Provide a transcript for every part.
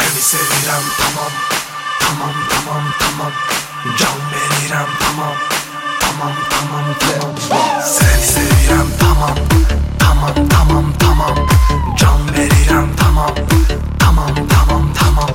Seni sevirəm tamam, tamam, tamam, tamam. Can verirəm tamam, tamam, tamam, tamam. Seni sevirəm tamam, tamam, tamam, tamam. Can verirəm tamam, tamam, tamam, tamam.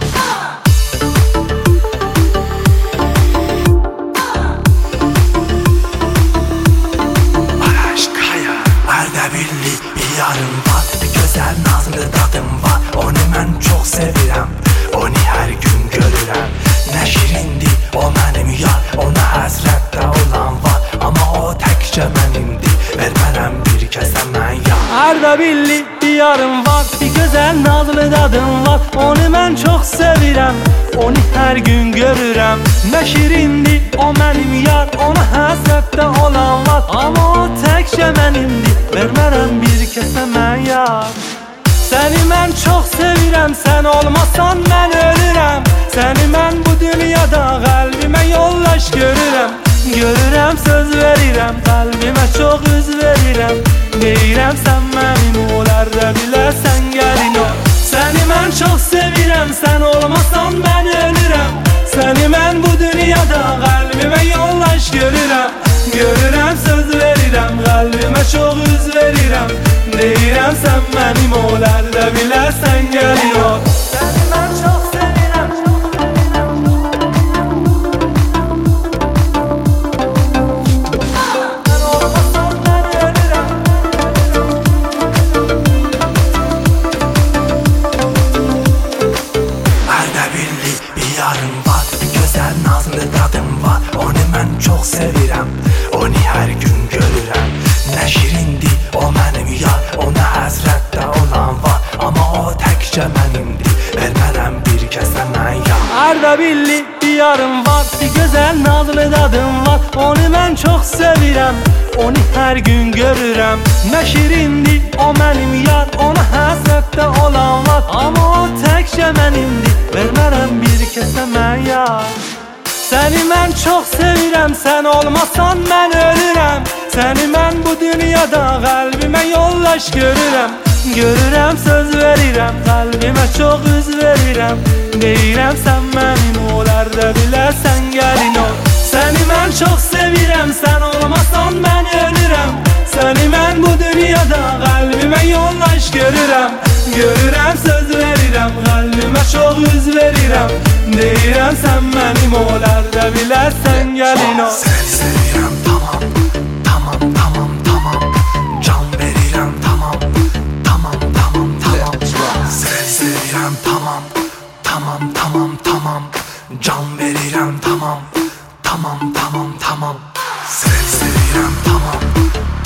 Aşkaya Erdebilli bir yarım var, güzel nazlı dadım var. Onu mən çox sevirəm, onu hər gün görürəm. Nə şirindi o mənim yar, ona həsrətdə olan var. Amma o təkcə mənimdir, vermərəm bir kəsə mən yar. Erdebilli bir yarım var, bir güzel nazlı dadım var. Onu mən çox sevirəm, onu hər gün görürəm. Nə şirindi o mənim yar, ona həsrətdə olan var. Amma o təkcə mənimdir, vermərəm bir kəsə mən yar. Səni mən çox sevirəm, sən olmasan mən ölürəm. Səni mən bu dünyada qəlbimə yollaş görürəm. Görürəm, söz verirəm, qəlbimə çox üz verirəm. Deyirəm sən mənim olarda biləsən gəlin ol. Səni mən çox sevirəm, sən olmasan mən ölürəm. Səni mən bu dünyada qəlbimə yollaş görürəm. Görürəm, söz verirəm, qəlbimə çox üz verirəm. Deyirəm sən mənim olarda biləsən gəlin ol. Səni mən çox sevirəm, sən olmasan mən ölürəm. Erdebilli bir yarım var, güzel nazlı dadım var. Onu mən çox sevirəm, onu hər gün görürəm. Nə şirindi o mənim yar, ona həsrətdə olan var. Amma o təkcə mənimdir, vermərəm bir kəsə mən yar. Erdebilli bir yarım var, bir güzel nazlı dadım var. Onu mən çox sevirəm, onu hər gün görürəm. Nə şirindi o mənim yar, ona həsrətdə olan var. Amma o təkcə mənimdir, vermərəm bir kəsə mən yar. Səni mən çox sevirəm, sən olmasan mən ölürəm. Səni mən bu dünyada qəlbimə yollaş görürəm. Görürəm, söz verirəm, qəlbimə çox üz verirəm. Deyirəm sən mənim olarda biləsən gəlin ol. Səni mən çox sevirəm, sən olmasan mən ölürəm. Səni mən bu dünyada qəlbimə yollaş görürəm. Görürəm, söz verirəm, qəlbimə çox üz verirəm. Deyirəm sən mənim olarda biləsən gəlin ol. Seni sevirəm tamam, tamam, tamam, tamam. Can verirəm tamam, tamam, tamam, tamam. Seni sevirəm tamam, tamam, tamam, tamam. Can verirəm tamam, tamam, tamam, tamam. Seni sevirəm tamam,